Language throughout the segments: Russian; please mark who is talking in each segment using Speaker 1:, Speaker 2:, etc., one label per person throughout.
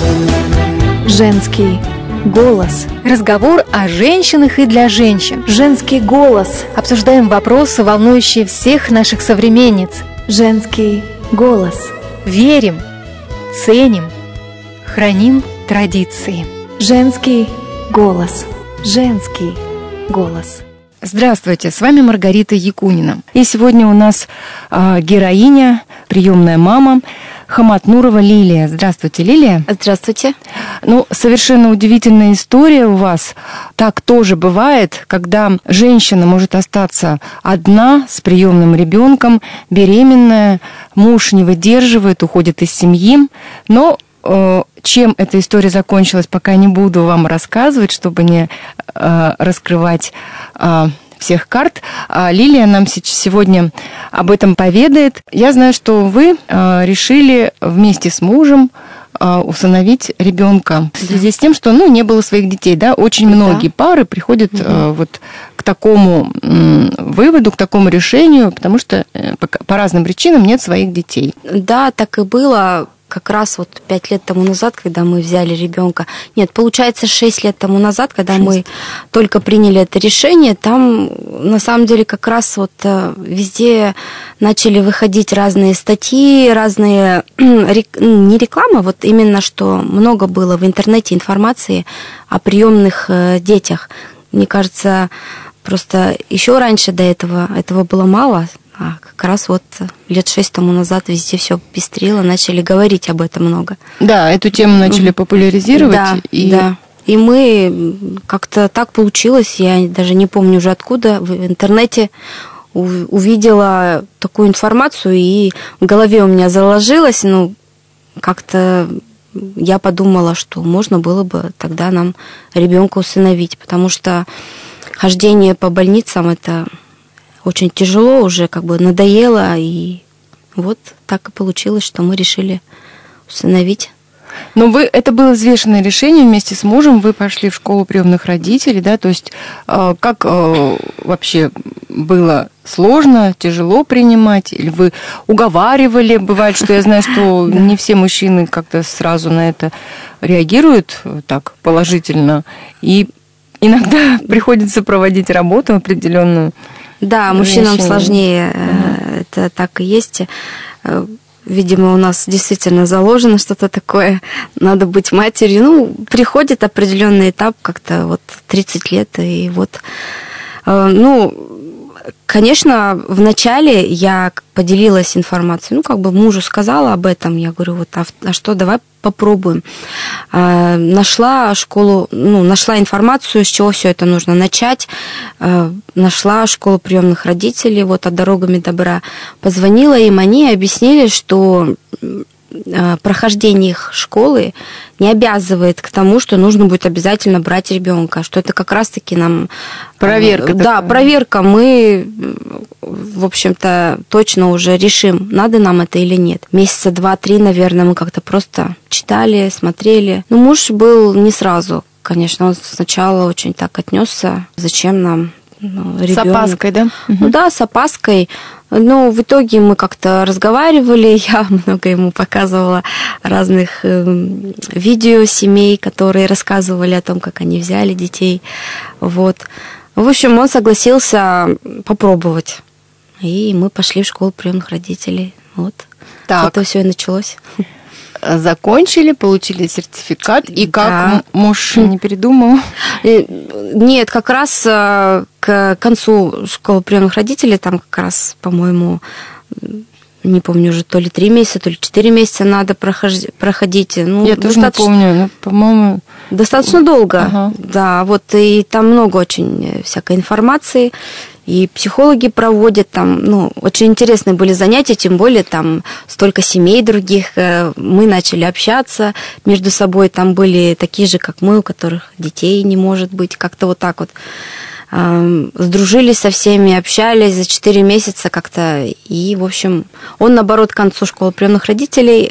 Speaker 1: Женский голос.
Speaker 2: Разговор о женщинах и для женщин.
Speaker 1: Женский голос.
Speaker 2: Обсуждаем вопросы, волнующие всех наших современниц.
Speaker 1: Женский голос.
Speaker 2: Верим, ценим, храним традиции.
Speaker 1: Женский голос. Женский голос.
Speaker 3: Здравствуйте, с вами Маргарита Якунина. И сегодня у нас героиня, приемная мама Хаматнурова Лилия. Здравствуйте, Лилия.
Speaker 4: Здравствуйте.
Speaker 3: Совершенно удивительная история у вас. Так тоже бывает, когда женщина может остаться одна с приемным ребенком, беременная, муж не выдерживает, уходит из семьи, но чем эта история закончилась, пока не буду вам рассказывать, чтобы не раскрывать всех карт. Лилия нам сегодня об этом поведает. Я знаю, что вы решили вместе с мужем усыновить ребенка в связи с тем, что не было своих детей. Да? Очень многие пары приходят вот к такому выводу, к такому решению, потому что по разным причинам нет своих детей.
Speaker 4: Да, так и было. Как раз 5 лет тому назад, когда мы взяли ребенка. Нет, получается 6 лет тому назад, когда мы только приняли это решение, там на самом деле как раз везде начали выходить разные статьи, разные, не реклама, именно что много было в интернете информации о приемных детях. Мне кажется, просто еще раньше до этого было мало. А как раз лет 6 тому назад везде все пестрило, начали говорить об этом много.
Speaker 3: Да, эту тему начали популяризировать.
Speaker 4: Да. И мы как-то так получилось, я даже не помню уже откуда, в интернете увидела такую информацию, и в голове у меня заложилось, как-то я подумала, что можно было бы тогда нам ребенка усыновить, потому что хождение по больницам это очень тяжело, уже надоело, и так и получилось, что мы решили усыновить.
Speaker 3: Но это было взвешенное решение, вместе с мужем вы пошли в школу приемных родителей, да, то есть как вообще было сложно, тяжело принимать, или вы уговаривали, бывает, что я знаю, что не все мужчины как-то сразу на это реагируют так положительно, и иногда приходится проводить работу определенную.
Speaker 4: Да, мужчинам сложнее, это так и есть. Видимо, у нас действительно заложено что-то такое, надо быть матерью. Приходит определенный этап, как-то 30 лет, и конечно, вначале я поделилась информацией, мужу сказала об этом, я говорю, а что, давай попробуем. Нашла школу, нашла информацию, с чего все это нужно начать, нашла школу приемных родителей, от «Дорогами добра», позвонила им, они объяснили, что прохождение их школы не обязывает к тому, что нужно будет обязательно брать ребенка, что это как раз-таки нам...
Speaker 3: Проверка.
Speaker 4: Да, проверка. Мы, в общем-то, точно уже решим, надо нам это или нет. Месяца 2-3, наверное, мы как-то просто читали, смотрели. Но муж был не сразу, конечно, он сначала очень так отнесся, зачем нам ребенок.
Speaker 3: С опаской, да?
Speaker 4: Да, с опаской. Но в итоге мы как-то разговаривали, я много ему показывала разных видео семей, которые рассказывали о том, как они взяли детей. В общем, он согласился попробовать. И мы пошли в школу приемных родителей. Так. Это все и началось.
Speaker 3: Закончили, получили сертификат, и как муж не передумал?
Speaker 4: Нет, как раз к концу школы приемных родителей, там как раз, по-моему, не помню уже, то ли 3 месяца, то ли 4 месяца надо проходить.
Speaker 3: Я тоже не помню, но, по-моему...
Speaker 4: Достаточно долго, да, и там много очень всякой информации. И психологи проводят там, очень интересные были занятия, тем более там столько семей других. Мы начали общаться между собой, там были такие же, как мы, у которых детей не может быть, как-то так. Сдружились со всеми, общались за 4 месяца как-то. И, в общем, он, наоборот, к концу школы приемных родителей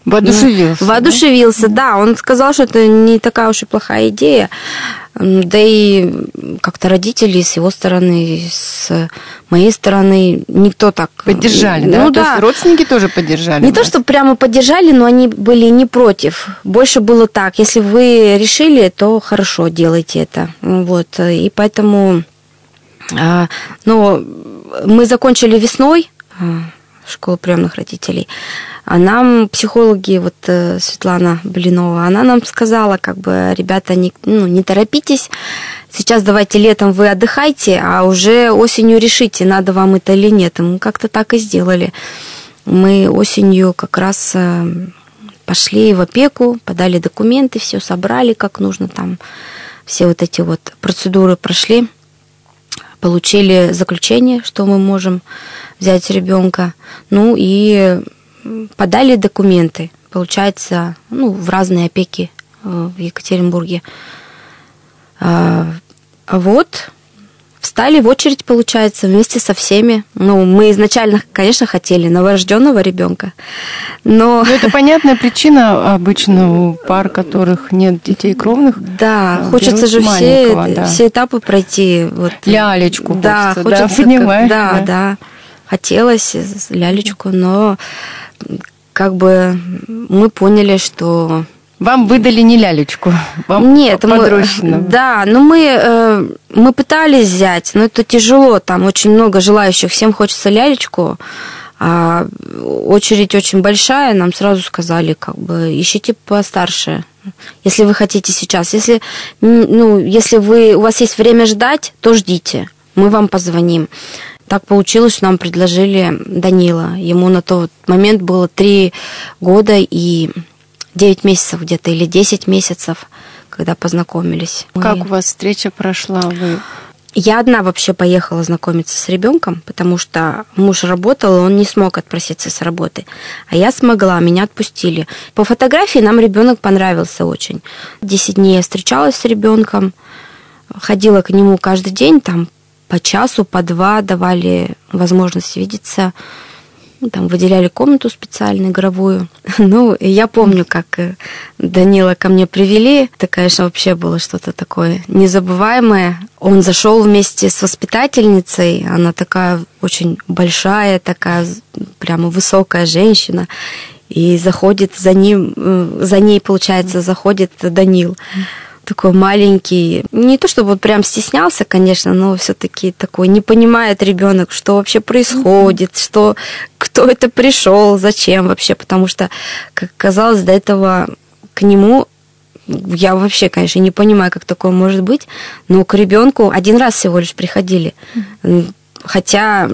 Speaker 3: Воодушевился.
Speaker 4: Воодушевился, да. Он сказал, что это не такая уж и плохая идея. Да и как-то родители с его стороны, и с моей стороны, никто так...
Speaker 3: Поддержали, да? То есть родственники тоже поддержали?
Speaker 4: Не то, что прямо поддержали, но они были не против. Больше было так, если вы решили, то хорошо, делайте это. Вот. И поэтому... мы закончили весной школу приемных родителей. А нам психологи, Светлана Блинова, она нам сказала, ребята, не торопитесь, сейчас давайте летом вы отдыхайте, а уже осенью решите, надо вам это или нет. И мы как-то так и сделали. Мы осенью как раз пошли в опеку, подали документы, все собрали как нужно, там все эти процедуры прошли, получили заключение, что мы можем взять ребенка, и подали документы, получается, в разные опеки в Екатеринбурге. Встали в очередь, получается, вместе со всеми. Мы изначально, конечно, хотели новорожденного ребенка, но...
Speaker 3: это понятная причина обычно у пар, которых нет детей кровных.
Speaker 4: Да, хочется же все этапы пройти.
Speaker 3: Лялечку
Speaker 4: хочется,
Speaker 3: понимаешь?
Speaker 4: Да, хотелось лялечку, но мы поняли, что...
Speaker 3: Вам выдали не лялечку, вам подрощенную.
Speaker 4: Мы пытались взять, но это тяжело, там очень много желающих, всем хочется лялечку, а очередь очень большая, нам сразу сказали, ищите постарше, если вы хотите сейчас. Если у вас есть время ждать, то ждите, мы вам позвоним. Так получилось, что нам предложили Данила. Ему на тот момент было 3 года и 9 месяцев где-то, или 10 месяцев, когда познакомились.
Speaker 3: Как у вас встреча прошла?
Speaker 4: Я одна вообще поехала знакомиться с ребенком, потому что муж работал, и он не смог отпроситься с работы. А я смогла, меня отпустили. По фотографии нам ребенок понравился очень. 10 дней я встречалась с ребенком, ходила к нему каждый день, там по часу, по 2 давали возможность видеться. Там выделяли комнату специально, игровую. Я помню, как Данила ко мне привели. Это, конечно, вообще было что-то такое незабываемое. Он зашел вместе с воспитательницей. Она такая очень большая, такая прямо высокая женщина. И заходит за ней, получается, заходит Данил. Такой маленький, не то чтобы прям стеснялся, конечно, но все-таки такой, не понимает ребенок, что вообще происходит, кто это пришел, зачем вообще, потому что, как казалось, до этого к нему я вообще, конечно, не понимаю, как такое может быть, но к ребенку 1 раз всего лишь приходили. Хотя,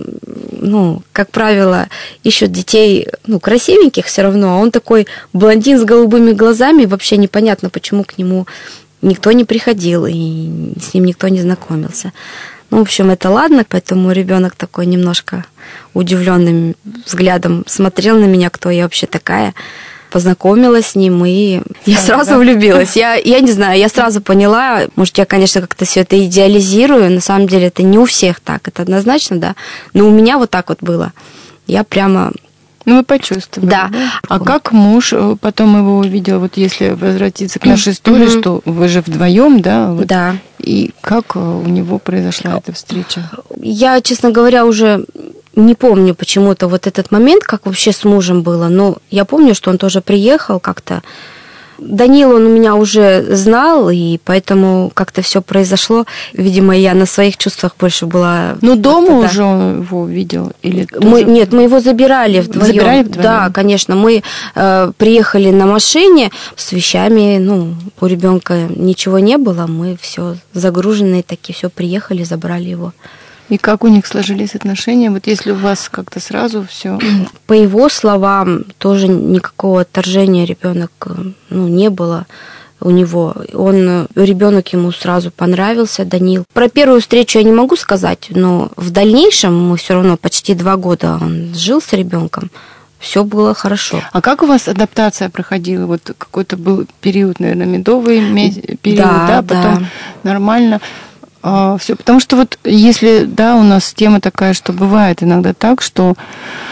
Speaker 4: как правило, ищут детей, красивеньких все равно, а он такой блондин с голубыми глазами, вообще непонятно, почему к нему никто не приходил, и с ним никто не знакомился. В общем, это ладно, поэтому ребенок такой немножко удивленным взглядом смотрел на меня, кто я вообще такая. Познакомилась с ним, и я сразу влюбилась. Я не знаю, я сразу поняла, может, я, конечно, как-то все это идеализирую, на самом деле это не у всех так, это однозначно, да, но у меня вот так вот было. Я прямо...
Speaker 3: вы почувствовали.
Speaker 4: Да.
Speaker 3: А как муж потом его увидел, если возвратиться к нашей истории, что вы же вдвоем, да?
Speaker 4: Да.
Speaker 3: И как у него произошла эта встреча?
Speaker 4: Я, честно говоря, уже не помню почему-то этот момент, как вообще с мужем было, но я помню, что он тоже приехал как-то. Данил, он меня уже знал, и поэтому как-то все произошло. Видимо, я на своих чувствах больше была...
Speaker 3: дома уже он его видел?
Speaker 4: Нет, мы его забирали вдвоем.
Speaker 3: Забирали вдвоем?
Speaker 4: Да, конечно. Мы приехали на машине с вещами, у ребенка ничего не было, мы все загруженные такие, все приехали, забрали его.
Speaker 3: И как у них сложились отношения? Если у вас как-то сразу все.
Speaker 4: По его словам, тоже никакого отторжения ребенок не было у него. Ребенок ему сразу понравился, Данил. Про первую встречу я не могу сказать, но в дальнейшем мы все равно почти 2 года он жил с ребенком. Все было хорошо.
Speaker 3: А как у вас адаптация проходила? Какой-то был период, наверное, медовый период, да? Потом нормально. Все, потому что если, у нас тема такая, что бывает иногда так, что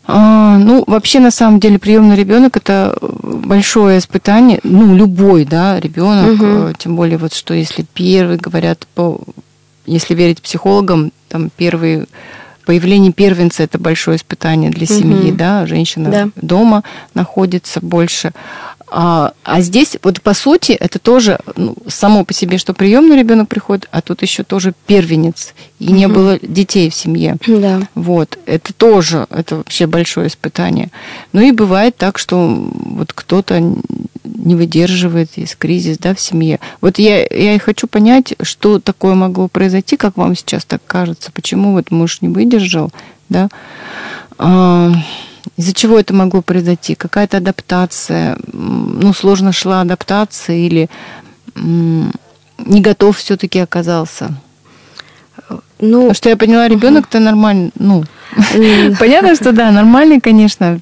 Speaker 3: Вообще, на самом деле, приемный ребенок это большое испытание. Любой, да, ребенок, тем более, вот что если первый, говорят, если верить психологам, там появление первенца это большое испытание для семьи, да, женщина дома находится больше. А здесь, вот по сути, это тоже само по себе, что приемный ребенок приходит, а тут еще тоже первенец, и не было детей в семье.
Speaker 4: Да.
Speaker 3: Вот, это тоже, это вообще большое испытание. И бывает так, что вот кто-то не выдерживает, есть кризис, да, в семье. Вот я и хочу понять, что такое могло произойти, как вам сейчас так кажется, почему вот муж не выдержал, да, из-за чего это могло произойти? Какая-то адаптация? Сложно шла адаптация или не готов все-таки оказался? Потому что я поняла, ребенок-то нормальный. Понятно, что да, нормальный, конечно.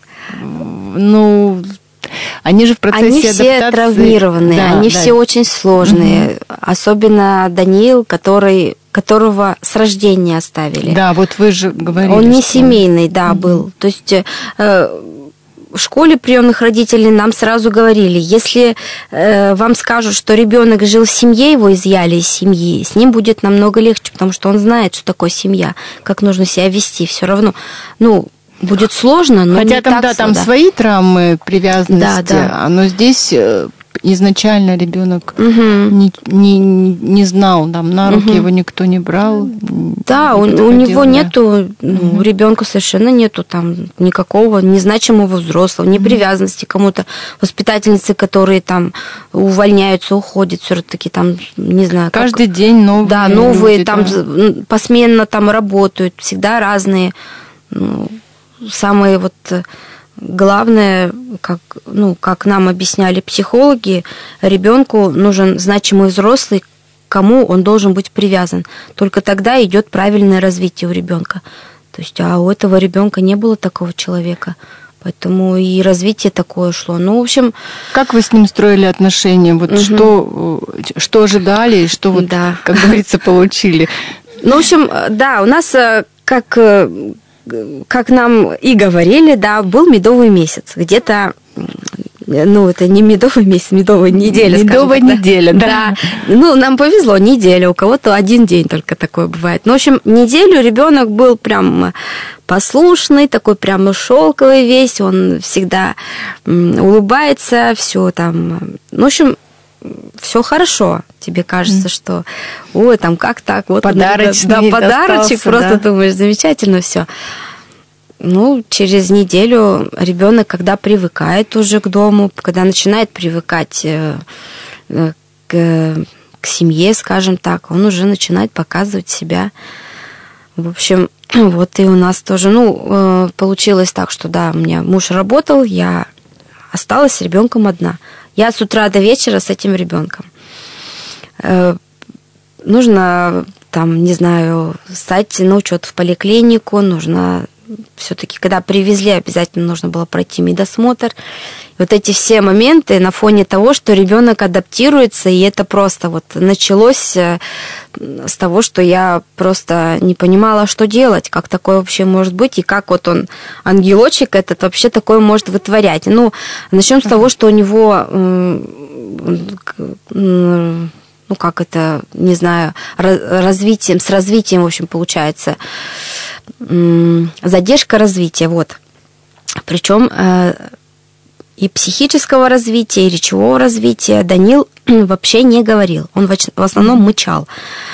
Speaker 3: Они же в процессе адаптации.
Speaker 4: Они все травмированные, они все очень сложные. Особенно Даниил, которого с рождения оставили.
Speaker 3: Да, вот вы же говорили.
Speaker 4: Он не семейный, да, был. То есть в школе приемных родителей нам сразу говорили, если вам скажут, что ребенок жил в семье, его изъяли из семьи, с ним будет намного легче, потому что он знает, что такое семья, как нужно себя вести. Все равно, будет сложно, но
Speaker 3: хотя
Speaker 4: не
Speaker 3: там,
Speaker 4: так
Speaker 3: да, там
Speaker 4: сложно.
Speaker 3: свои травмы, привязанности, но здесь изначально ребенок не знал, там на руки его никто не брал.
Speaker 4: Да, у него нету, у ребенка совершенно нету там никакого незначимого взрослого, ни привязанности к кому-то. Воспитательницы, которые там увольняются, уходят, все-таки там, не знаю.
Speaker 3: Каждый день новые.
Speaker 4: Да, новые,
Speaker 3: люди,
Speaker 4: там посменно там работают, всегда разные. Самые главное, как нам объясняли психологи, ребенку нужен значимый взрослый, к кому он должен быть привязан. Только тогда идет правильное развитие у ребенка. То есть, а у этого ребенка не было такого человека. Поэтому и развитие такое шло. В общем...
Speaker 3: Как вы с ним строили отношения? Вот что ожидали и что, как говорится, получили?
Speaker 4: В общем, да, у нас как нам и говорили, да, был медовый месяц. Где-то, это не медовый месяц, медовая неделя,
Speaker 3: медовая неделя, да.
Speaker 4: Нам повезло, неделя, у кого-то один день только такое бывает. В общем, неделю ребенок был прям послушный, такой прям шелковый весь, он всегда улыбается, все там. В общем, все хорошо. Тебе кажется, что там как так? Вот
Speaker 3: подарочек,
Speaker 4: подарочек, просто думаешь, замечательно все. Через неделю ребенок, когда привыкает уже к дому, когда начинает привыкать к семье, скажем так, он уже начинает показывать себя. В общем, вот и у нас тоже, получилось так, что да, у меня муж работал, я осталась с ребенком одна. Я с утра до вечера с этим ребенком. Нужно стать на учет в поликлинику, нужно все-таки, когда привезли, обязательно нужно было пройти медосмотр. Вот эти все моменты на фоне того, что ребенок адаптируется, и это просто началось с того, что я просто не понимала, что делать, как такое вообще может быть, и как он, ангелочек этот, вообще такое может вытворять. Начнем с того, что у него, с развитием, в общем, получается, задержка развития, Причем и психического развития, и речевого развития Данил вообще не говорил. Он в основном мычал.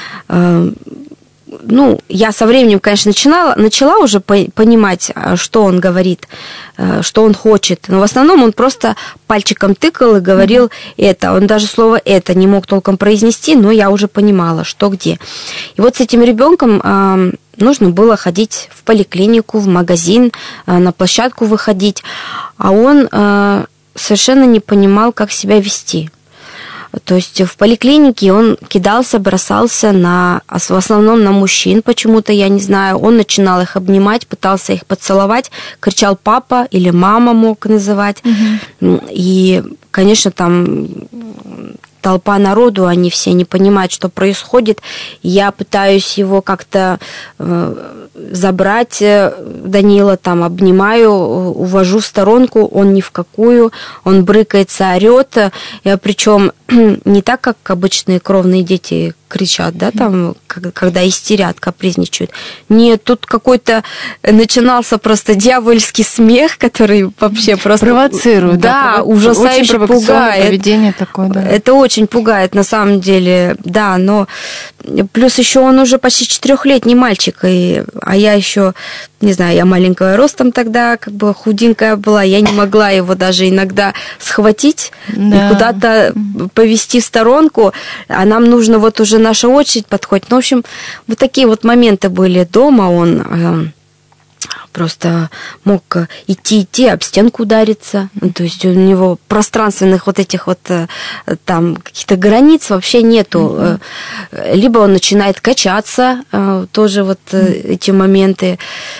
Speaker 4: Я со временем, конечно, начала уже понимать, что он говорит, что он хочет. Но в основном он просто пальчиком тыкал и говорил это. Он даже слово «это» не мог толком произнести, но я уже понимала, что где. И с этим ребенком нужно было ходить в поликлинику, в магазин, на площадку выходить. А он совершенно не понимал, как себя вести. То есть в поликлинике он кидался, бросался в основном на мужчин почему-то, я не знаю. Он начинал их обнимать, пытался их поцеловать, кричал «папа» или «мама» мог называть. И, конечно, там толпа народу, они все не понимают, что происходит. Я пытаюсь его как-то забрать, Данила, там, обнимаю, увожу в сторонку, он ни в какую, он брыкается, орет, причем не так, как обычные кровные дети кричат, да, там, когда истерят, капризничают. Нет, тут какой-то начинался просто дьявольский смех, который вообще просто...
Speaker 3: Провоцирует.
Speaker 4: Да, ужасающе пугает.
Speaker 3: Поведение такое, да.
Speaker 4: Это очень пугает, на самом деле, да, но плюс еще он уже почти 4-летний мальчик, а я еще, не знаю, я маленького ростом тогда, как бы худенькая была, я не могла его даже иногда схватить и куда-то повести в сторонку, а нам нужно вот уже наша очередь подходит. Ну, в общем, вот такие вот моменты были дома, он просто мог идти, об стенку удариться. То есть у него пространственных вот этих вот там каких-то границ вообще нету. Либо он начинает качаться, тоже вот эти моменты.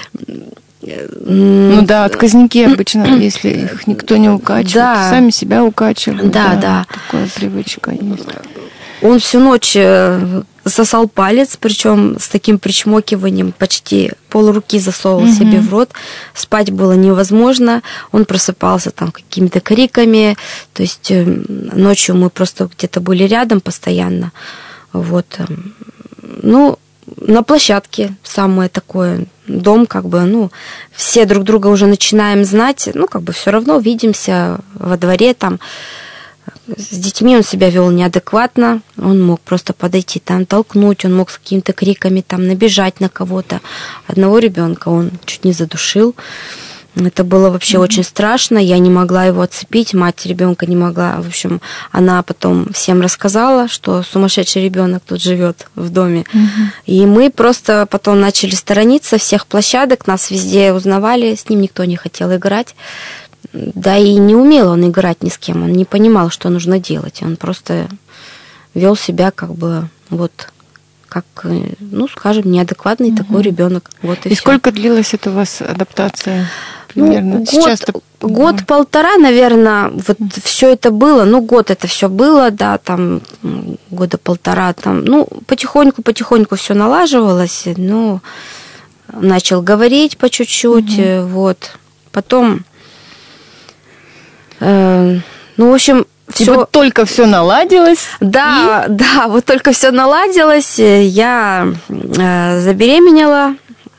Speaker 3: Ну да, отказники обычно, если их никто не укачивает,
Speaker 4: да.
Speaker 3: Сами себя укачивают.
Speaker 4: Да.
Speaker 3: Такая привычка есть.
Speaker 4: Он всю ночь сосал палец, причем с таким причмокиванием, почти полруки засовывал себе в рот. Спать было невозможно. Он просыпался там какими-то криками. То есть ночью мы просто где-то были рядом постоянно. Вот. Ну, на площадке самое такое. Дом, как бы, ну, все друг друга уже начинаем знать. Ну, как бы все равно видимся во дворе там. С детьми он себя вел неадекватно, он мог просто подойти там, толкнуть, он мог с какими-то криками там набежать на кого-то. Одного ребенка он чуть не задушил. Это было вообще очень страшно, я не могла его отцепить, мать ребенка не могла. В общем, она потом всем рассказала, что сумасшедший ребенок тут живет в доме. И мы просто потом начали сторониться всех площадок, нас везде узнавали, с ним никто не хотел играть. Да и не умел он играть ни с кем, он не понимал, что нужно делать. Он просто вел себя как бы вот как, ну, скажем, неадекватный такой ребенок. Вот и
Speaker 3: сколько длилась эта у вас адаптация? Примерно?
Speaker 4: Ну, год-полтора, наверное, вот все это было. Ну, год это все было, да, там года полтора, там, ну, потихоньку все налаживалось, ну, начал говорить по чуть-чуть, вот. Потом, ну, в общем, все.
Speaker 3: Вот только все наладилось.
Speaker 4: Да, да, вот только все наладилось. Я забеременела.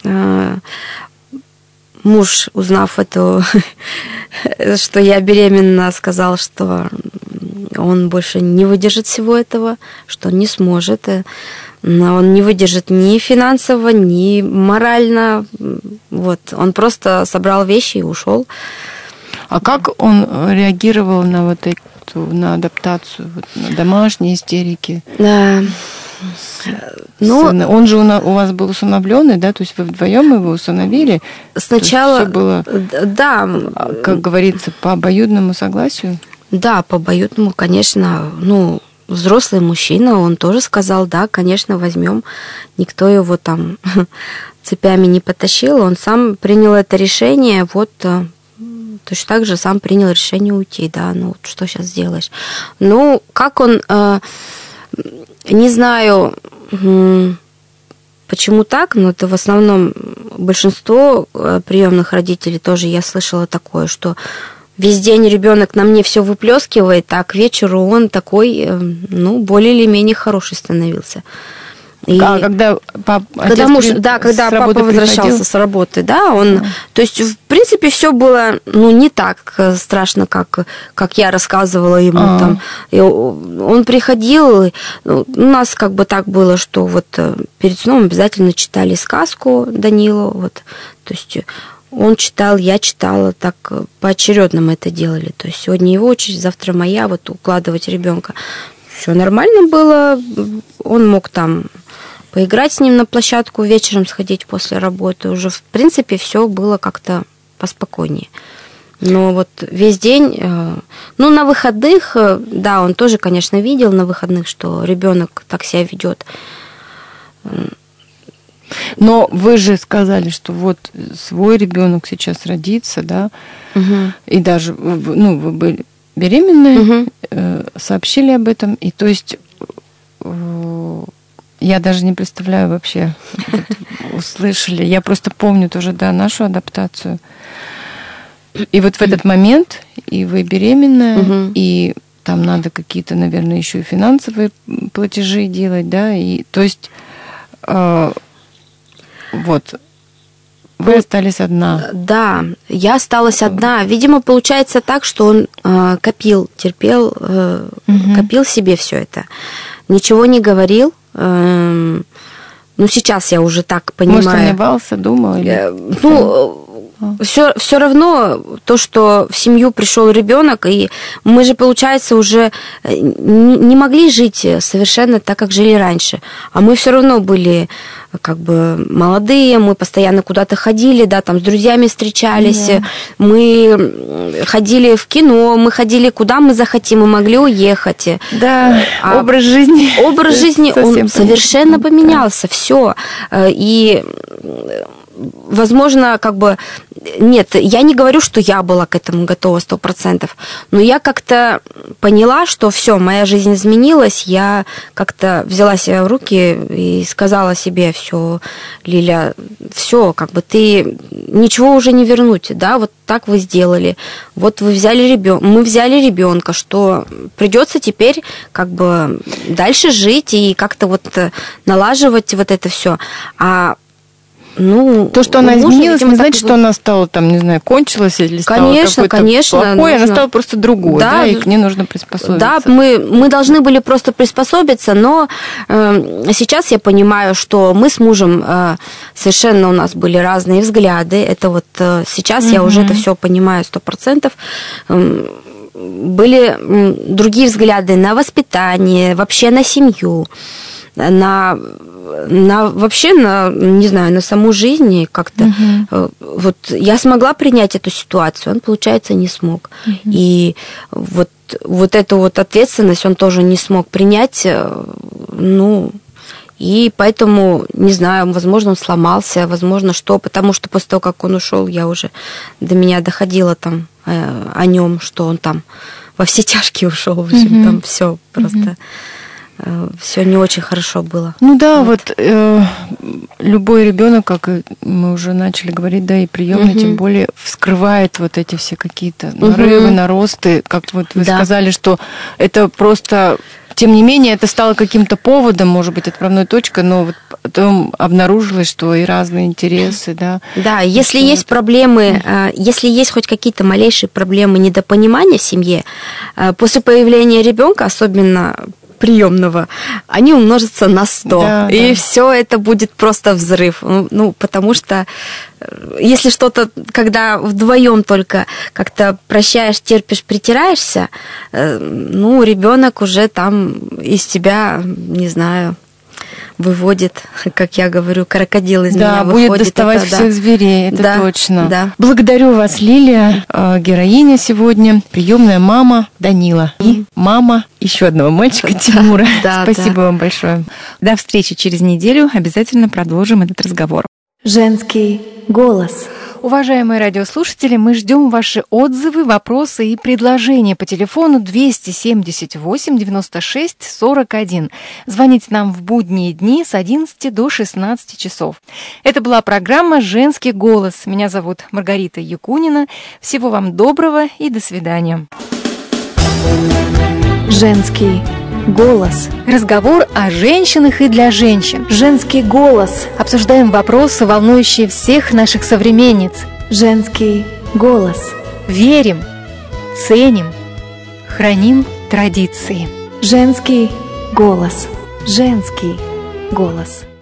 Speaker 4: Муж, узнав это, что я беременна, сказал, что он больше не выдержит всего этого, что он не сможет. Он не выдержит ни финансово, ни морально. Вот. Он просто собрал вещи и ушел.
Speaker 3: А как он реагировал на вот эту, на адаптацию, вот, на домашние истерики? Ну, он же у вас был усыновленный, да? То есть вы вдвоем его усыновили?
Speaker 4: Сначала,
Speaker 3: все было,
Speaker 4: да,
Speaker 3: как говорится, по обоюдному согласию?
Speaker 4: Да, по обоюдному, конечно. Ну, взрослый мужчина, он тоже сказал, да, конечно, возьмем. Никто его там цепями не потащил, он сам принял это решение, вот. Точно так же сам принял решение уйти, да, ну вот что сейчас сделаешь. Ну, как он, не знаю, почему так, но это в основном большинство приемных родителей тоже я слышала такое, что весь день ребенок на мне все выплескивает, а к вечеру он такой, ну, более или менее хороший становился. И
Speaker 3: когда папа
Speaker 4: папа возвращался с работы, да, он, то есть, в принципе, все было, ну, не так страшно, как я рассказывала ему там. И он приходил, у нас как бы так было, что вот перед сном обязательно читали сказку Данилу, вот, то есть он читал, я читала, так поочередно мы это делали, то есть сегодня его очередь, завтра моя, вот укладывать ребенка. Все нормально было, он мог там поиграть с ним на площадку, вечером сходить после работы. Уже, в принципе, все было как-то поспокойнее. Но вот весь день, ну, на выходных, да, он тоже, конечно, видел на выходных, что ребенок так себя ведет.
Speaker 3: Но вы же сказали, что вот свой ребенок сейчас родится, да, и даже, ну, вы были беременная, сообщили об этом, и то есть я даже не представляю вообще, услышали. Я просто помню тоже, да, нашу адаптацию. И вот в этот момент, и вы беременная, и там надо какие-то, наверное, еще и финансовые платежи делать, да, и то есть вот вы остались одна.
Speaker 4: Да, я осталась одна. Видимо, получается так, что он копил себе все это, ничего не говорил. Ну, сейчас я уже так понимаю.
Speaker 3: Может, сомневался, думал? Или...
Speaker 4: Все равно то, что в семью пришел ребенок, и мы же, получается, уже не могли жить совершенно так, как жили раньше. А мы все равно были как бы молодые, мы постоянно куда-то ходили, да, там с друзьями встречались, мы ходили в кино, мы ходили куда мы захотим, мы могли уехать.
Speaker 3: Да, образ жизни.
Speaker 4: Образ жизни, он совершенно поменялся, все. И возможно, как бы... Нет, я не говорю, что я была к этому готова 100%, но я как-то поняла, что все, моя жизнь изменилась, я как-то взяла себя в руки и сказала себе: все, Лиля, все, как бы ты ничего уже не вернуть, да, вот так вы сделали, вот вы взяли ребенка, мы взяли ребенка, что придется теперь как бы дальше жить и как-то вот налаживать вот это все. Ну,
Speaker 3: то, что она изменилась, не значит, что она стала там, не знаю, кончилась или стала какой-то плохой, она стала просто другой, да, и к ней нужно приспособиться.
Speaker 4: Да, мы должны были просто приспособиться, но сейчас я понимаю, что мы с мужем совершенно у нас были разные взгляды. Это вот сейчас я уже это все понимаю 100%. Были другие взгляды на воспитание, вообще на семью, вообще не знаю, на саму жизнь как-то. Вот я смогла принять эту ситуацию, он, получается, не смог. И вот эту вот ответственность он тоже не смог принять, ну, и поэтому, не знаю, возможно, он сломался, возможно, что, потому что после того, как он ушел, до меня доходило там о нем, что он там во все тяжкие ушел, в общем, там все просто... Все не очень хорошо было.
Speaker 3: Ну да, вот любой ребенок, как мы уже начали говорить, да, и приемный, тем более вскрывает вот эти все какие-то нарывы, наросты, как вот вы сказали, что это просто, тем не менее, это стало каким-то поводом, может быть, отправной точкой, но вот потом обнаружилось, что и разные интересы, да.
Speaker 4: Да, если есть проблемы, если есть хоть какие-то малейшие проблемы недопонимания в семье, после появления ребенка, особенно приемного, они умножатся на 100. И все это будет просто взрыв. Ну, потому что если что-то, когда вдвоем только как-то прощаешь, терпишь, притираешься, ну, ребенок уже там из тебя, не знаю, выводит, как я говорю, крокодил из меня выходит.
Speaker 3: Будет доставать всех зверей, это точно.
Speaker 4: Да.
Speaker 3: Благодарю вас, Лилия, героиня сегодня, приемная мама Данила и мама еще одного мальчика Тимура. Спасибо вам большое.
Speaker 5: До встречи через неделю. Обязательно продолжим этот разговор.
Speaker 1: Женский голос.
Speaker 2: Уважаемые радиослушатели, мы ждем ваши отзывы, вопросы и предложения по телефону 278 96 41. Звоните нам в будние дни с 11 до 16 часов. Это была программа «Женский голос». Меня зовут Маргарита Якунина. Всего вам доброго и до свидания.
Speaker 1: Женский голос.
Speaker 2: Разговор о женщинах и для женщин.
Speaker 1: Женский голос.
Speaker 2: Обсуждаем вопросы, волнующие всех наших современниц.
Speaker 1: Женский голос.
Speaker 2: Верим, ценим, храним традиции.
Speaker 1: Женский голос. Женский голос.